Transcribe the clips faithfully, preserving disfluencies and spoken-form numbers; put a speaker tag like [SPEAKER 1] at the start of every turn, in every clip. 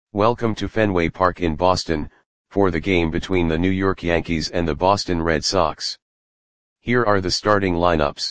[SPEAKER 1] Welcome to Fenway Park in Boston, for the game between the New York Yankees and the Boston Red Sox. Here are the starting lineups.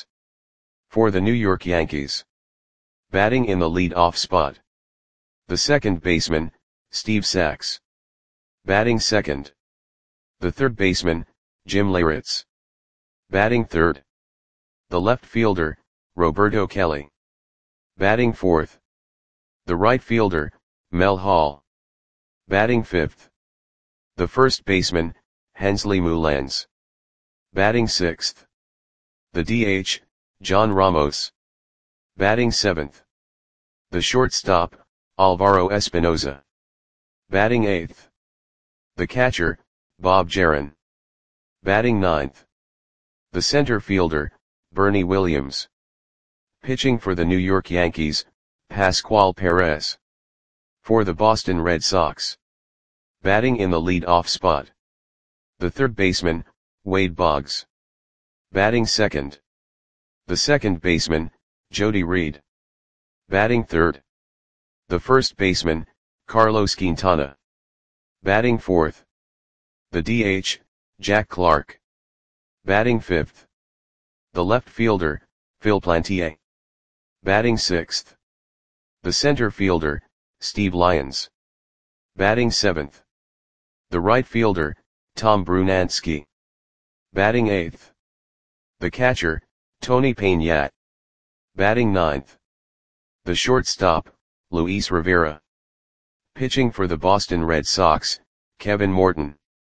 [SPEAKER 1] For the New York Yankees. Batting in the lead-off spot. The second baseman, Steve Sax. Batting second. The third baseman, Jim Leyritz. Batting third. The left fielder, Roberto Kelly. Batting fourth. The right fielder, Mel Hall. Batting fifth. The first baseman, Hensley Meulens. Batting sixth. The D H, John Ramos. Batting seventh. The shortstop, Alvaro Espinoza. Batting eighth. The catcher, Bob Jaron. Batting ninth. The center fielder, Bernie Williams. Pitching for the New York Yankees, Pascual Perez. For the Boston Red Sox. Batting in the lead-off spot. The third baseman, Wade Boggs. Batting second. The second baseman, Jody Reed. Batting third. The first baseman, Carlos Quintana. Batting fourth. The D H, Jack Clark. Batting fifth. The left fielder, Phil Plantier. Batting sixth. The center fielder, Steve Lyons. Batting seventh. The right fielder, Tom Brunansky. Batting eighth. The catcher, Tony Peñate. Batting ninth. The shortstop, Luis Rivera. Pitching for the Boston Red Sox, Kevin Morton.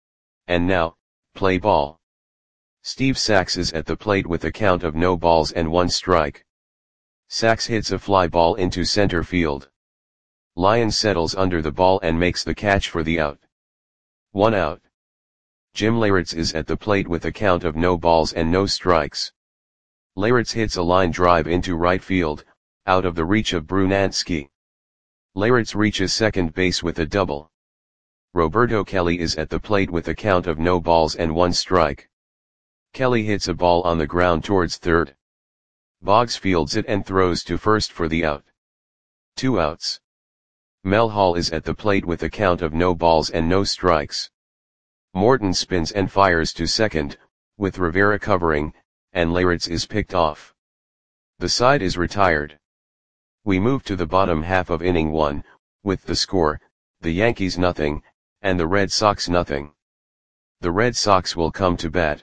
[SPEAKER 1] And now, play ball. Steve Sax is at the plate with a count of no balls and one strike. Sax hits a fly ball into center field. Lyons settles under the ball and makes the catch for the out. One out. Jim Leyritz is at the plate with a count of no balls and no strikes. Leyritz hits a line drive into right field, out of the reach of Brunansky. Leyritz reaches second base with a double. Roberto Kelly is at the plate with a count of no balls and one strike. Kelly hits a ball on the ground towards third. Boggs fields it and throws to first for the out. Two outs. Mel Hall is at the plate with a count of no balls and no strikes. Morton spins and fires to second, with Rivera covering, and Leyritz is picked off. The side is retired. We move to the bottom half of inning one, with the score, the Yankees nothing, and the Red Sox nothing. The Red Sox will come to bat.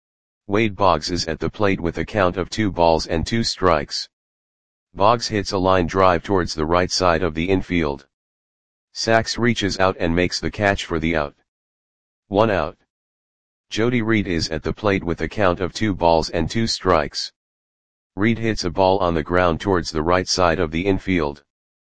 [SPEAKER 1] Wade Boggs is at the plate with a count of two balls and two strikes. Boggs hits a line drive towards the right side of the infield. Sax reaches out and makes the catch for the out. One out. Jody Reed is at the plate with a count of two balls and two strikes. Reed hits a ball on the ground towards the right side of the infield.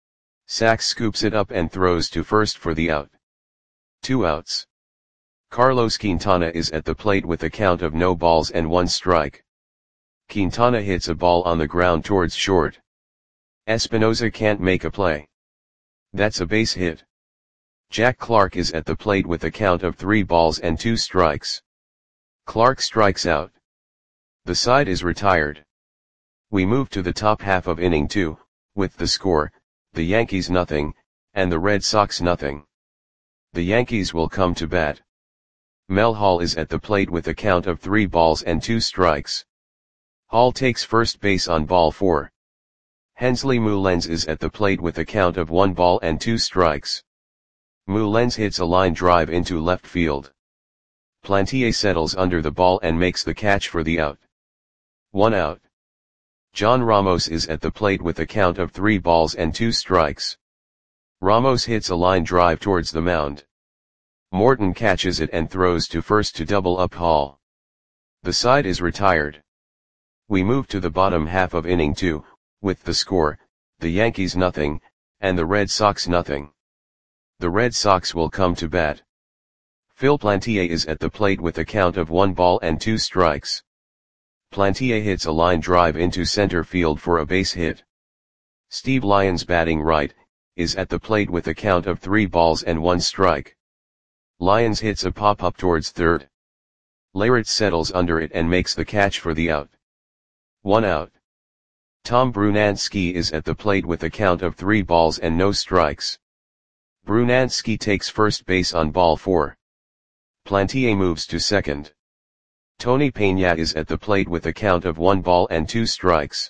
[SPEAKER 1] Sax scoops it up and throws to first for the out. Two outs. Carlos Quintana is at the plate with a count of no balls and one strike. Quintana hits a ball on the ground towards short. Espinoza can't make a play. That's a base hit. Jack Clark is at the plate with a count of three balls and two strikes. Clark strikes out. The side is retired. We move to the top half of inning two, with the score, the Yankees nothing, and the Red Sox nothing. The Yankees will come to bat. Mel Hall is at the plate with a count of three balls and two strikes. Hall takes first base on ball four. Hensley Meulens is at the plate with a count of one ball and two strikes. Meulens hits a line drive into left field. Plantier settles under the ball and makes the catch for the out. One out. John Ramos is at the plate with a count of three balls and two strikes. Ramos hits a line drive towards the mound. Morton catches it and throws to first to double up Hall. The side is retired. We move to the bottom half of inning two, with the score, the Yankees nothing, and the Red Sox nothing. The Red Sox will come to bat. Phil Plantier is at the plate with a count of one ball and two strikes. Plantier hits a line drive into center field for a base hit. Steve Lyons, batting right, is at the plate with a count of three balls and one strike. Lyons hits a pop-up towards third. Leyritz settles under it and makes the catch for the out. One out. Tom Brunansky is at the plate with a count of three balls and no strikes. Brunansky takes first base on ball four. Plantier moves to second. Tony Peña is at the plate with a count of one ball and two strikes.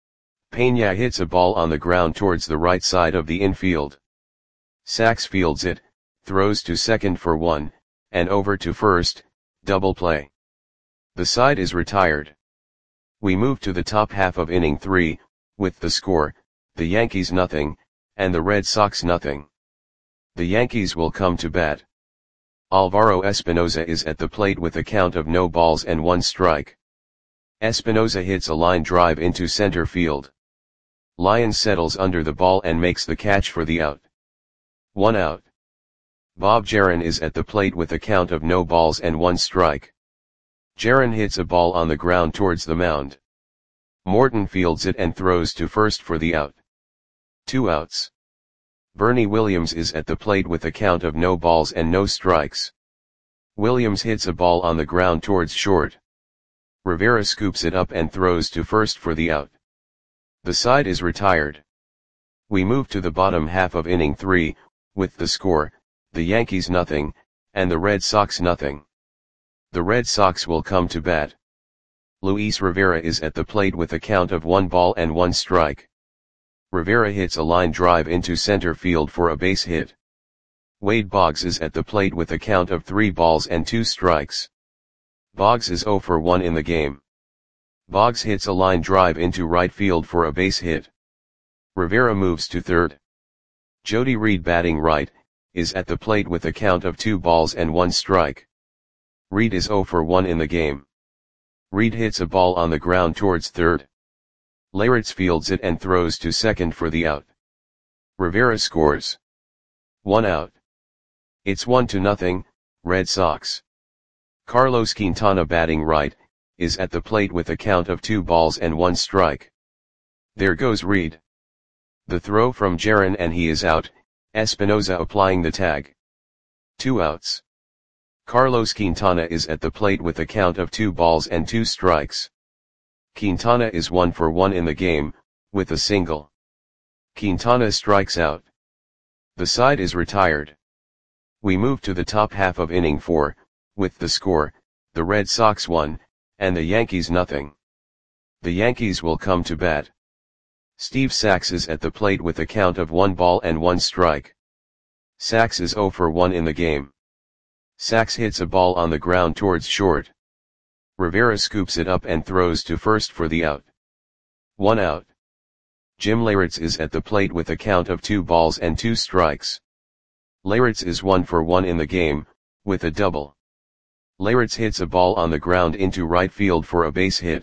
[SPEAKER 1] Peña hits a ball on the ground towards the right side of the infield. Sachs fields it, throws to second for one, and over to first, double play. The side is retired. We move to the top half of inning three, with the score, the Yankees nothing, and the Red Sox nothing. The Yankees will come to bat. Alvaro Espinoza is at the plate with a count of no balls and one strike. Espinoza hits a line drive into center field. Lyons settles under the ball and makes the catch for the out. One out. Bob Geren is at the plate with a count of no balls and one strike. Geren hits a ball on the ground towards the mound. Morton fields it and throws to first for the out. Two outs. Bernie Williams is at the plate with a count of no balls and no strikes. Williams hits a ball on the ground towards short. Rivera scoops it up and throws to first for the out. The side is retired. We move to the bottom half of inning three, with the score, the Yankees nothing, and the Red Sox nothing. The Red Sox will come to bat. Luis Rivera is at the plate with a count of one ball and one strike. Rivera hits a line drive into center field for a base hit. Wade Boggs is at the plate with a count of three balls and two strikes. Boggs is zero for one in the game. Boggs hits a line drive into right field for a base hit. Rivera moves to third. Jody Reed, batting right, is at the plate with a count of two balls and one strike. Reed is zero for one in the game. Reed hits a ball on the ground towards third. Leyritz fields it and throws to second for the out. Rivera scores. One out. It's one to nothing, Red Sox. Carlos Quintana, batting right, is at the plate with a count of two balls and one strike. There goes Reed. The throw from Geren and he is out, Espinoza applying the tag. Two outs. Carlos Quintana is at the plate with a count of two balls and two strikes. Quintana is one for one in the game, with a single. Quintana strikes out. The side is retired. We move to the top half of inning four, with the score, the Red Sox one, and the Yankees nothing. The Yankees will come to bat. Steve Sachs is at the plate with a count of one ball and one strike. Sachs is zero for one in the game. Sachs hits a ball on the ground towards short. Rivera scoops it up and throws to first for the out. One out. Jim Leyritz is at the plate with a count of two balls and two strikes. Leyritz is one for one in the game, with a double. Leyritz hits a ball on the ground into right field for a base hit.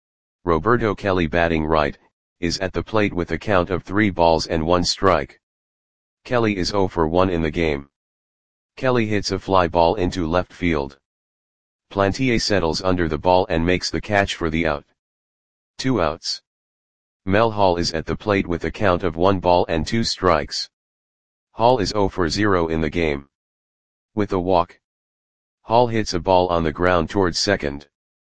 [SPEAKER 1] Roberto Kelly, batting right, is at the plate with a count of three balls and one strike. Kelly is zero for one in the game. Kelly hits a fly ball into left field. Plantier settles under the ball and makes the catch for the out. Two outs. Mel Hall is at the plate with a count of one ball and two strikes. Hall is zero for zero in the game. With a walk. Hall hits a ball on the ground towards second.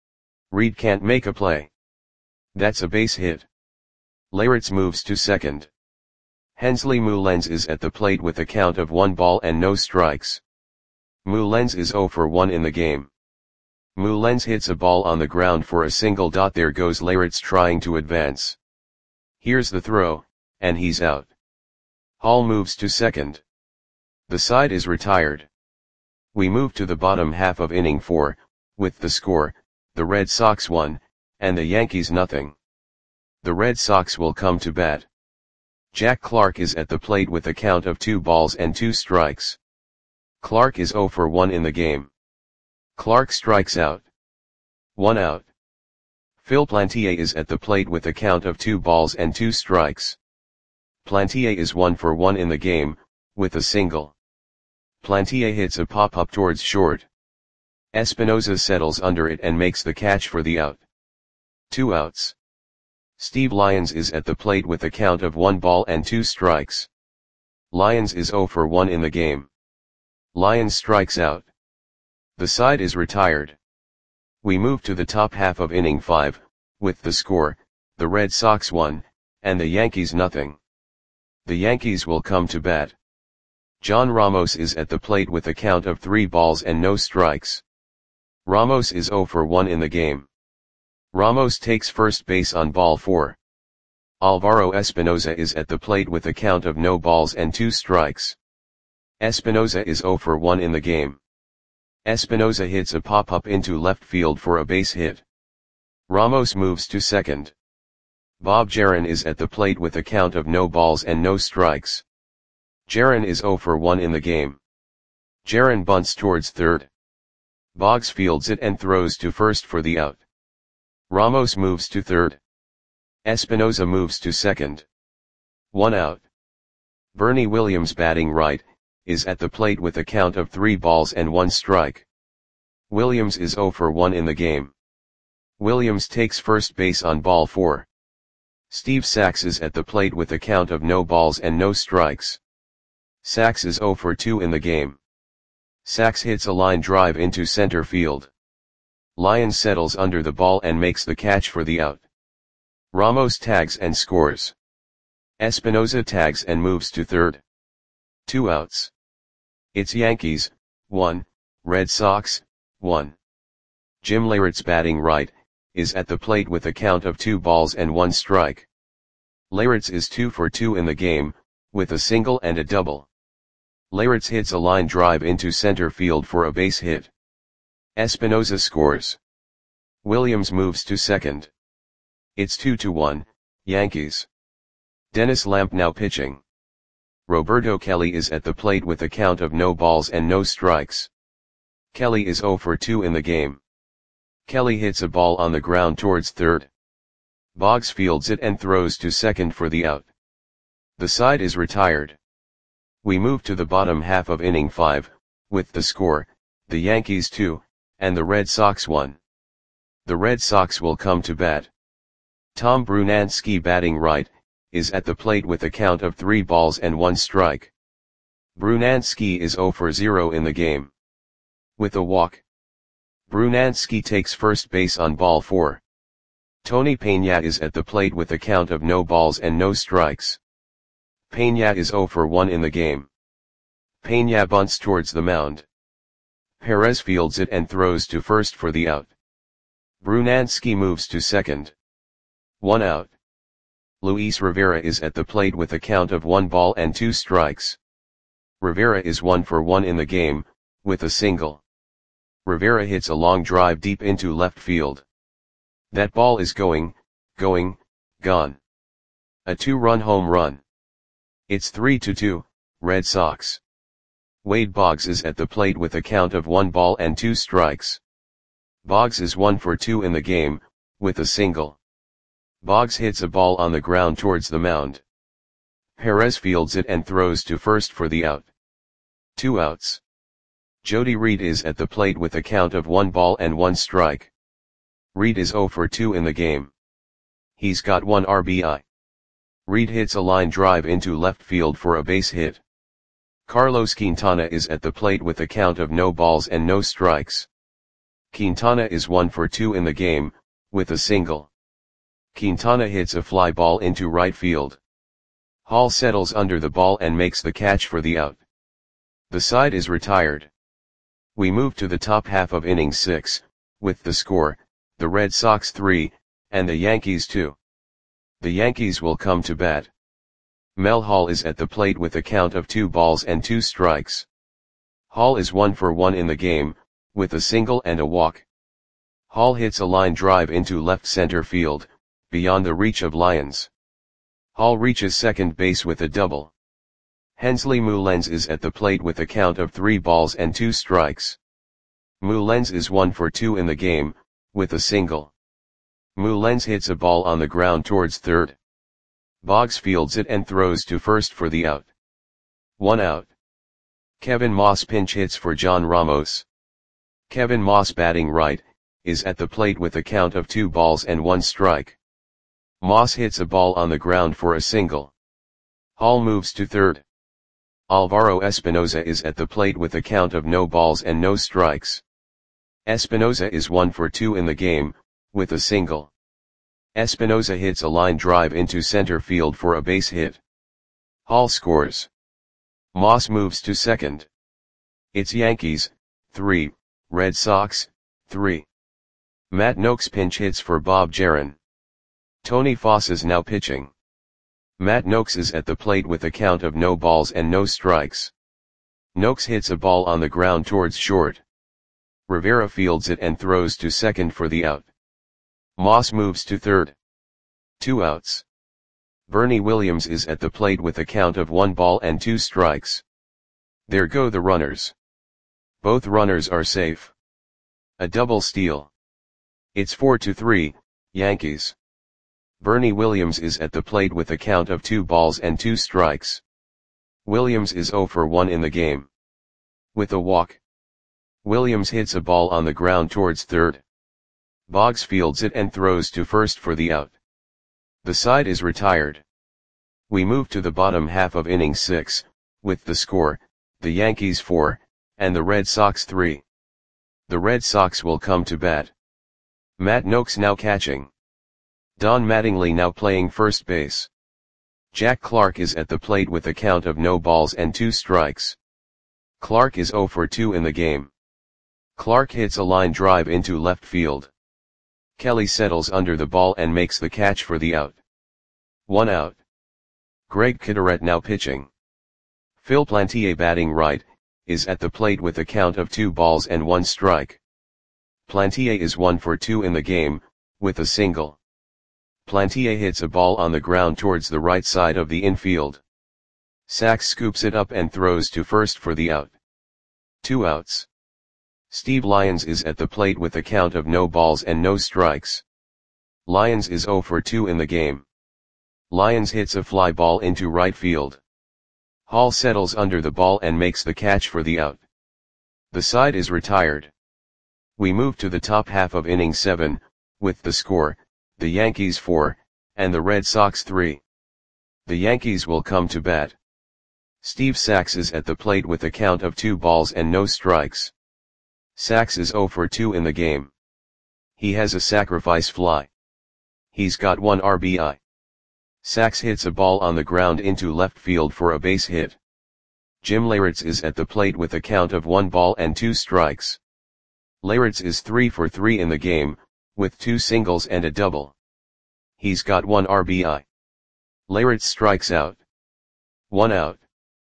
[SPEAKER 1] Reed can't make a play. That's a base hit. Leyritz moves to second. Hensley Mullens is at the plate with a count of one ball and no strikes. Mullens is zero for one in the game. Mullens hits a ball on the ground for a single. There goes Leyritz trying to advance. Here's the throw, and he's out. Hall moves to second. The side is retired. We move to the bottom half of inning four, with the score, the Red Sox one, and the Yankees nothing. The Red Sox will come to bat. Jack Clark is at the plate with a count of two balls and two strikes. Clark is zero for one in the game. Clark strikes out. One out. Phil Plantier is at the plate with a count of two balls and two strikes. Plantier is one for one in the game, with a single. Plantier hits a pop-up towards short. Espinoza settles under it and makes the catch for the out. Two outs. Steve Lyons is at the plate with a count of one ball and two strikes. Lyons is zero for one in the game. Lyons strikes out. The side is retired. We move to the top half of inning five, with the score, the Red Sox one, and the Yankees nothing. The Yankees will come to bat. John Ramos is at the plate with a count of three balls and no strikes. Ramos is zero for one in the game. Ramos takes first base on ball four. Alvaro Espinoza is at the plate with a count of no balls and two strikes. Espinoza is zero for one in the game. Espinoza hits a pop-up into left field for a base hit. Ramos moves to second. Bob Jaron is at the plate with a count of no balls and no strikes. Jaron is zero for one in the game. Jaron bunts towards third. Boggs fields it and throws to first for the out. Ramos moves to third. Espinoza moves to second. One out. Bernie Williams, batting right, is at the plate with a count of three balls and one strike. Williams is zero for one in the game. Williams takes first base on ball four. Steve Sax is at the plate with a count of no balls and no strikes. Sax is zero for two in the game. Sax hits a line drive into center field. Lyons settles under the ball and makes the catch for the out. Ramos tags and scores. Espinoza tags and moves to third. Two outs. It's Yankees, one, Red Sox, one. Jim Leyritz, batting right, is at the plate with a count of two balls and one strike. Leyritz is two for two in the game, with a single and a double. Leyritz hits a line drive into center field for a base hit. Espinoza scores. Williams moves to second. It's two to one, Yankees. Dennis Lamp now pitching. Roberto Kelly is at the plate with a count of no balls and no strikes. Kelly is zero for two in the game. Kelly hits a ball on the ground towards third. Boggs fields it and throws to second for the out. The side is retired. We move to the bottom half of inning five, with the score, the Yankees two, and the Red Sox one. The Red Sox will come to bat. Tom Brunansky, batting right, is at the plate with a count of three balls and one strike. Brunansky is zero for zero in the game. With a walk. Brunansky takes first base on ball four. Tony Peña is at the plate with a count of no balls and no strikes. Peña is zero for one in the game. Peña bunts towards the mound. Perez fields it and throws to first for the out. Brunansky moves to second. One out. Luis Rivera is at the plate with a count of one ball and two strikes. Rivera is one for one in the game, with a single. Rivera hits a long drive deep into left field. That ball is going, going, gone. A two-run home run. It's three to two, Red Sox. Wade Boggs is at the plate with a count of one ball and two strikes. Boggs is one for two in the game, with a single. Boggs hits a ball on the ground towards the mound. Perez fields it and throws to first for the out. Two outs. Jody Reed is at the plate with a count of one ball and one strike. Reed is zero for two in the game. He's got one R B I. Reed hits a line drive into left field for a base hit. Carlos Quintana is at the plate with a count of no balls and no strikes. Quintana is one for two in the game, with a single. Quintana hits a fly ball into right field. Hall settles under the ball and makes the catch for the out. The side is retired. We move to the top half of inning six, with the score, the Red Sox three, and the Yankees two. The Yankees will come to bat. Mel Hall is at the plate with a count of two balls and two strikes. Hall is one for one in the game, with a single and a walk. Hall hits a line drive into left center field, beyond the reach of Lyons. Hall reaches second base with a double. Hensley Mullens is at the plate with a count of three balls and two strikes. Mullens is one for two in the game, with a single. Mullens hits a ball on the ground towards third. Boggs fields it and throws to first for the out. One out. Kevin Moss pinch hits for John Ramos. Kevin Moss, batting right, is at the plate with a count of two balls and one strike. Moss hits a ball on the ground for a single. Hall moves to third. Alvaro Espinoza is at the plate with a count of no balls and no strikes. Espinoza is one for two in the game, with a single. Espinoza hits a line drive into center field for a base hit. Hall scores. Moss moves to second. It's Yankees, three, Red Sox, three. Matt Noakes pinch hits for Bob Jaron. Tony Foss is now pitching. Matt Noakes is at the plate with a count of no balls and no strikes. Noakes hits a ball on the ground towards short. Rivera fields it and throws to second for the out. Moss moves to third. Two outs. Bernie Williams is at the plate with a count of one ball and two strikes. There go the runners. Both runners are safe. A double steal. It's four to three, Yankees. Bernie Williams is at the plate with a count of two balls and two strikes. Williams is zero for one in the game. With a walk. Williams hits a ball on the ground towards third. Boggs fields it and throws to first for the out. The side is retired. We move to the bottom half of inning six, with the score, the Yankees four, and the Red Sox three. The Red Sox will come to bat. Matt Noakes now catching. Don Mattingly now playing first base. Jack Clark is at the plate with a count of no balls and two strikes. Clark is zero for two in the game. Clark hits a line drive into left field. Kelly settles under the ball and makes the catch for the out. One out. Greg Kideret now pitching. Phil Plantier batting right, is at the plate with a count of two balls and one strike. Plantier is one for two in the game, with a single. Plantier hits a ball on the ground towards the right side of the infield. Sachs scoops it up and throws to first for the out. Two outs. Steve Lyons is at the plate with a count of no balls and no strikes. Lyons is zero for two in the game. Lyons hits a fly ball into right field. Hall settles under the ball and makes the catch for the out. The side is retired. We move to the top half of inning seven, with the score, the Yankees four, and the Red Sox three. The Yankees will come to bat. Steve Sachs is at the plate with a count of two balls and no strikes. Sachs is zero for two in the game. He has a sacrifice fly. He's got one R B I. Sachs hits a ball on the ground into left field for a base hit. Jim Leyritz is at the plate with a count of one ball and two strikes. Leyritz is three for three in the game, with two singles and a double. He's got one R B I. Leyritz strikes out. One out.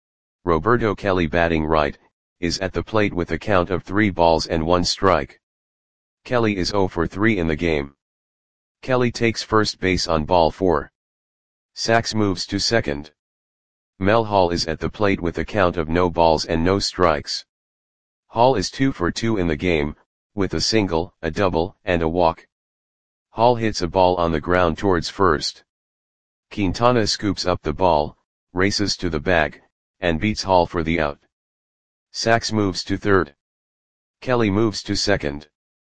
[SPEAKER 1] Roberto Kelly batting right, is at the plate with a count of three balls and one strike. Kelly is zero for three in the game. Kelly takes first base on ball four. Sachs moves to second. Mel Hall is at the plate with a count of no balls and no strikes. Hall is two for two in the game, with a single, a double, and a walk. Hall hits a ball on the ground towards first. Quintana scoops up the ball, races to the bag, and beats Hall for the out. Sachs moves to third. Kelly moves to second.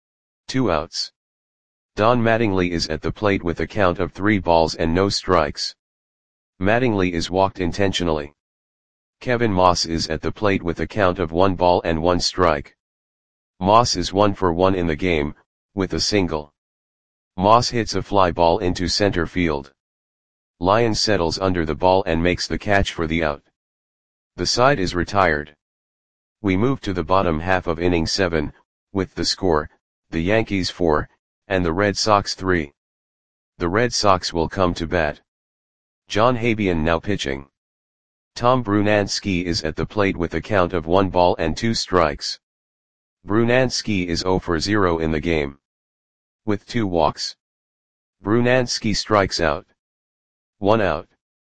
[SPEAKER 1] Two outs. Don Mattingly is at the plate with a count of three balls and no strikes. Mattingly is walked intentionally. Kevin Moss is at the plate with a count of one ball and one strike. Moss is one for one in the game, with a single. Moss hits a fly ball into center field. Lyons settles under the ball and makes the catch for the out. The side is retired. We move to the bottom half of inning seven, with the score, the Yankees four, and the Red Sox three. The Red Sox will come to bat. John Habian now pitching. Tom Brunansky is at the plate with a count of one ball and two strikes. Brunansky is zero for zero in the game. With two walks. Brunansky strikes out. One out.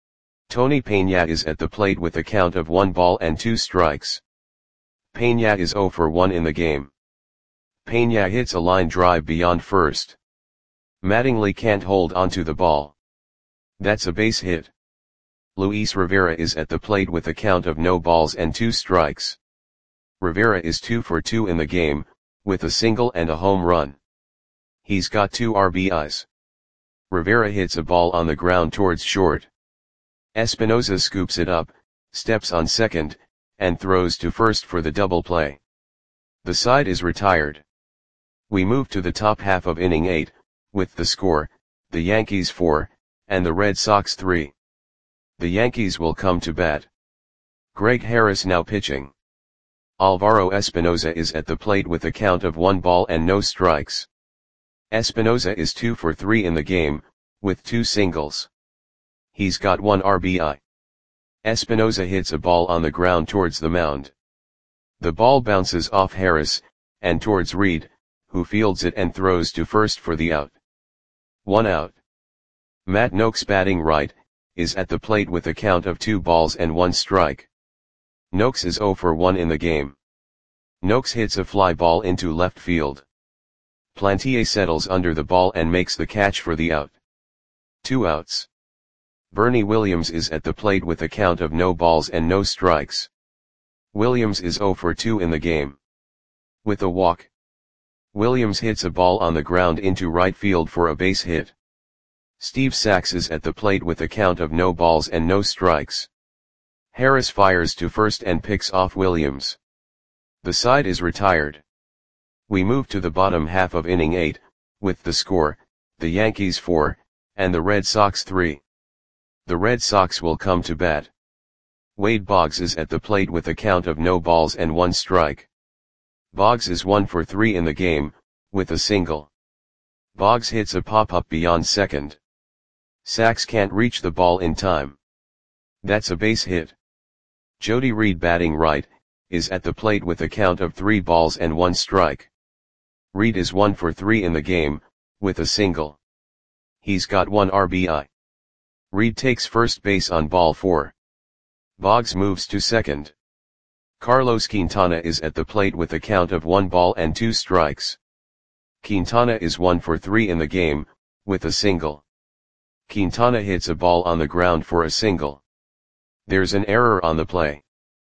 [SPEAKER 1] Tony Peña is at the plate with a count of one ball and two strikes. Peña is zero for one in the game. Peña hits a line drive beyond first. Mattingly can't hold onto the ball. That's a base hit. Luis Rivera is at the plate with a count of no balls and two strikes. Rivera is two for two in the game, with a single and a home run. He's got two R B Is. Rivera hits a ball on the ground towards short. Espinosa scoops it up, steps on second, and throws to first for the double play. The side is retired. We move to the top half of inning eight, with the score, the Yankees four, and the Red Sox three. The Yankees will come to bat. Greg Harris now pitching. Alvaro Espinoza is at the plate with a count of one ball and no strikes. Espinoza is two for three in the game, with two singles. He's got one R B I. Espinoza hits a ball on the ground towards the mound. The ball bounces off Harris, and towards Reed, who fields it and throws to first for the out. One out. Matt Noakes, batting right, is at the plate with a count of two balls and one strike. Noakes is zero for one in the game. Noakes hits a fly ball into left field. Plantier settles under the ball and makes the catch for the out. Two outs. Bernie Williams is at the plate with a count of no balls and no strikes. Williams is zero for two in the game. With a walk, Williams hits a ball on the ground into right field for a base hit. Steve Sax is at the plate with a count of no balls and no strikes. Harris fires to first and picks off Williams. The side is retired. We move to the bottom half of inning eight, with the score, the Yankees four, and the Red Sox three. The Red Sox will come to bat. Wade Boggs is at the plate with a count of no balls and one strike. Boggs is one for three in the game, with a single. Boggs hits a pop-up beyond second. Sax can't reach the ball in time. That's a base hit. Jody Reed, batting right, is at the plate with a count of three balls and one strike. Reed is one for three in the game, with a single. He's got one R B I. Reed takes first base on ball four. Boggs moves to second. Carlos Quintana is at the plate with a count of one ball and two strikes. Quintana is one for three in the game, with a single. Quintana hits a ball on the ground for a single. There's an error on the play.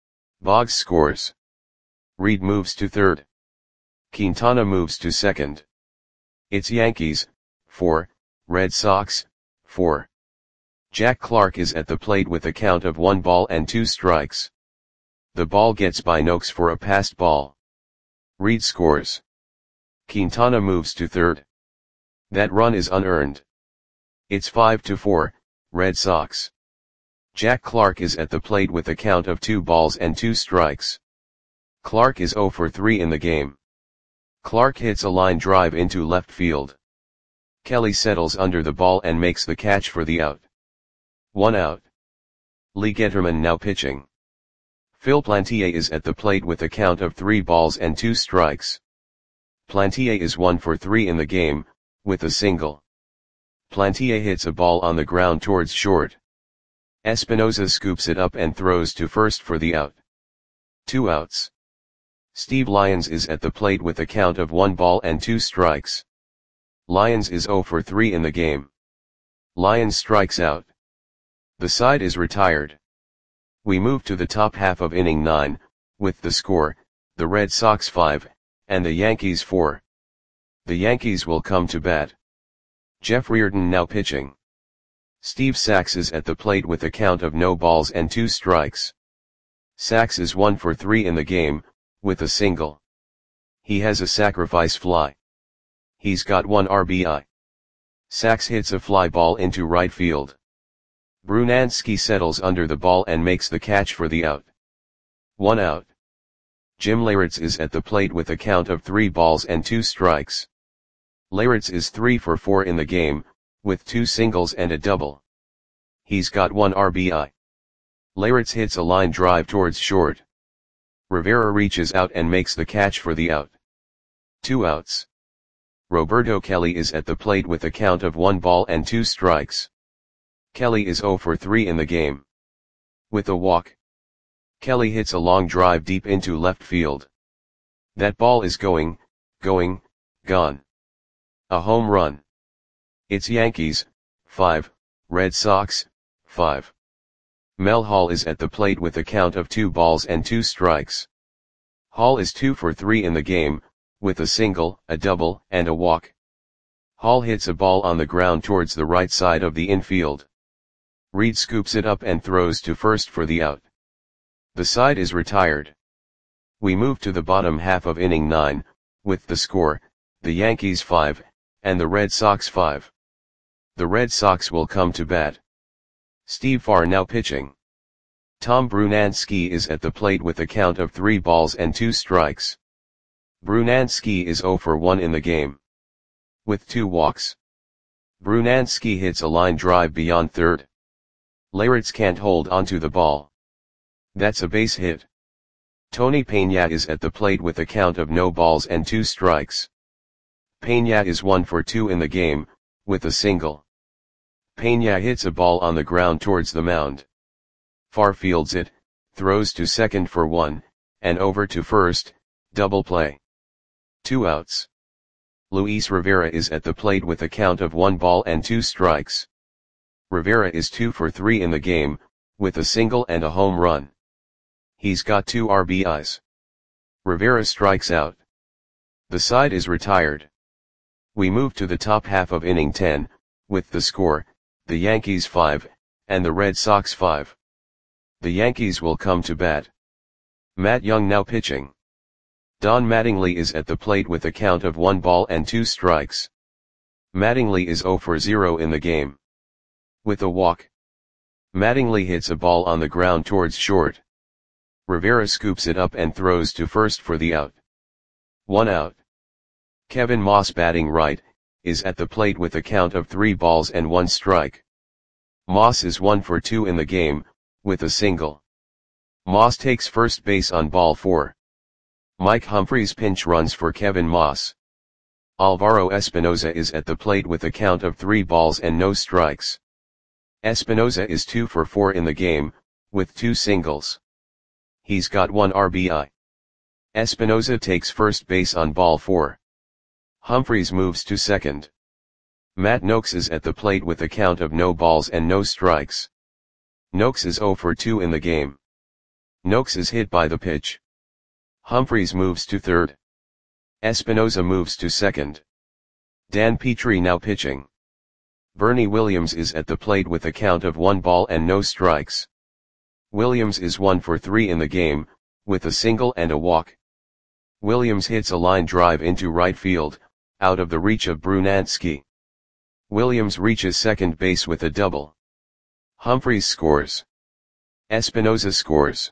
[SPEAKER 1] Boggs scores. Reed moves to third. Quintana moves to second. It's Yankees, four, Red Sox, four. Jack Clark is at the plate with a count of one ball and two strikes. The ball gets by Noakes for a passed ball. Reed scores. Quintana moves to third. That run is unearned. It's five to four, Red Sox. Jack Clark is at the plate with a count of two balls and two strikes. Clark is zero for three in the game. Clark hits a line drive into left field. Kelly settles under the ball and makes the catch for the out. One out. Lee Getterman now pitching. Phil Plantier is at the plate with a count of three balls and two strikes. Plantier is one for three in the game, with a single. Plantier hits a ball on the ground towards short. Espinoza scoops it up and throws to first for the out. Two outs. Steve Lyons is at the plate with a count of one ball and two strikes. Lyons is zero for three in the game. Lyons strikes out. The side is retired. We move to the top half of inning nine, with the score, the Red Sox five, and the Yankees four. The Yankees will come to bat. Jeff Reardon now pitching. Steve Sax is at the plate with a count of no balls and two strikes. Sax is one for three in the game, with a single. He has a sacrifice fly. He's got one R B I. Sax hits a fly ball into right field. Brunansky settles under the ball and makes the catch for the out. One out. Jim Leyritz is at the plate with a count of three balls and two strikes. Leyritz is three for four in the game, with two singles and a double. He's got one R B I. Leyritz hits a line drive towards short. Rivera reaches out and makes the catch for the out. Two outs. Roberto Kelly is at the plate with a count of one ball and two strikes. Kelly is zero for three in the game. With a walk, Kelly hits a long drive deep into left field. That ball is going, going, gone. A home run. It's Yankees, five, Red Sox, five. Mel Hall is at the plate with a count of two balls and two strikes. Hall is two for three in the game, with a single, a double, and a walk. Hall hits a ball on the ground towards the right side of the infield. Reed scoops it up and throws to first for the out. The side is retired. We move to the bottom half of inning nine, with the score, the Yankees five, and the Red Sox five. The Red Sox will come to bat. Steve Farr now pitching. Tom Brunansky is at the plate with a count of three balls and two strikes. Brunansky is zero for one in the game, with two walks. Brunansky hits a line drive beyond third. Leyritz can't hold onto the ball. That's a base hit. Tony Peña is at the plate with a count of no balls and two strikes. Peña is one for two in the game, with a single. Peña hits a ball on the ground towards the mound. Far fields it, throws to second for one, and over to first, double play. Two outs. Luis Rivera is at the plate with a count of one ball and two strikes. Rivera is two for three in the game, with a single and a home run. He's got two R B Is. Rivera strikes out. The side is retired. We move to the top half of inning ten, with the score, the Yankees five, and the Red Sox five. The Yankees will come to bat. Matt Young now pitching. Don Mattingly is at the plate with a count of one ball and two strikes. Mattingly is zero for zero in the game, with a walk. Mattingly hits a ball on the ground towards short. Rivera scoops it up and throws to first for the out. One out. Kevin Moss, batting right, is at the plate with a count of three balls and one strike. Moss is one for two in the game, with a single. Moss takes first base on ball four. Mike Humphreys pinch runs for Kevin Moss. Alvaro Espinoza is at the plate with a count of three balls and no strikes. Espinoza is two for four in the game, with two singles. He's got one R B I. Espinoza takes first base on ball four. Humphreys moves to second. Matt Nokes is at the plate with a count of no balls and no strikes. Nokes is zero for two in the game. Nokes is hit by the pitch. Humphreys moves to third. Espinoza moves to second. Dan Petrie now pitching. Bernie Williams is at the plate with a count of one ball and no strikes. Williams is one for three in the game, with a single and a walk. Williams hits a line drive into right field, out of the reach of Brunansky. Williams reaches second base with a double. Humphreys scores. Espinoza scores.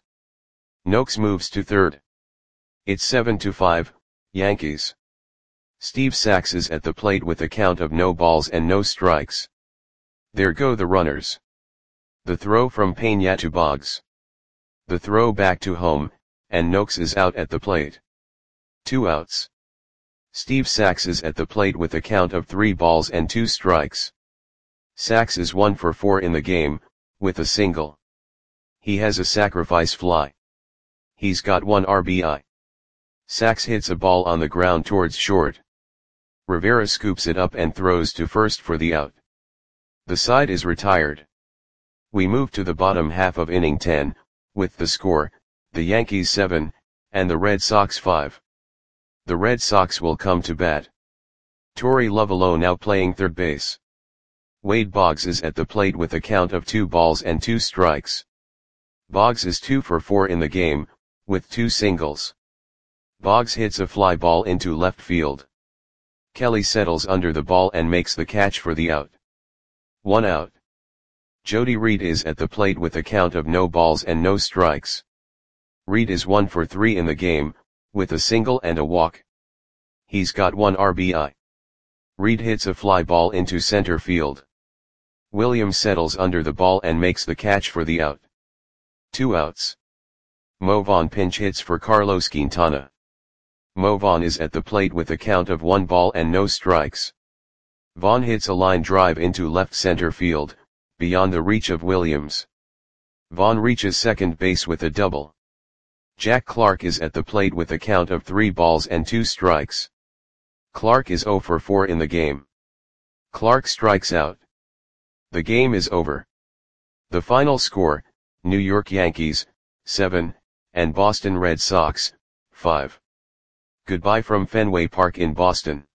[SPEAKER 1] Nokes moves to third. It's seven to five, Yankees. Steve Sax is at the plate with a count of no balls and no strikes. There go the runners. The throw from Peña to Boggs. The throw back to home, and Nokes is out at the plate. Two outs. Steve Sax is at the plate with a count of three balls and two strikes. Sax is one for four in the game, with a single. He has a sacrifice fly. He's got one R B I. Sax hits a ball on the ground towards short. Rivera scoops it up and throws to first for the out. The side is retired. We move to the bottom half of inning ten, with the score, the Yankees seven, and the Red Sox five. The Red Sox will come to bat. Torey Lovullo now playing third base. Wade Boggs is at the plate with a count of two balls and two strikes. Boggs is two for four in the game, with two singles. Boggs hits a fly ball into left field. Kelly settles under the ball and makes the catch for the out. One out. Jody Reed is at the plate with a count of no balls and no strikes. Reed is one for three in the game, with a single and a walk. He's got one R B I. Reed hits a fly ball into center field. Williams settles under the ball and makes the catch for the out. Two outs. Mo Vaughn pinch hits for Carlos Quintana. Mo Vaughn is at the plate with a count of one ball and no strikes. Vaughn hits a line drive into left center field, beyond the reach of Williams. Vaughn reaches second base with a double. Jack Clark is at the plate with a count of three balls and two strikes. Clark is zero for four in the game. Clark strikes out. The game is over. The final score, New York Yankees, seven, and Boston Red Sox, five. Goodbye from Fenway Park in Boston.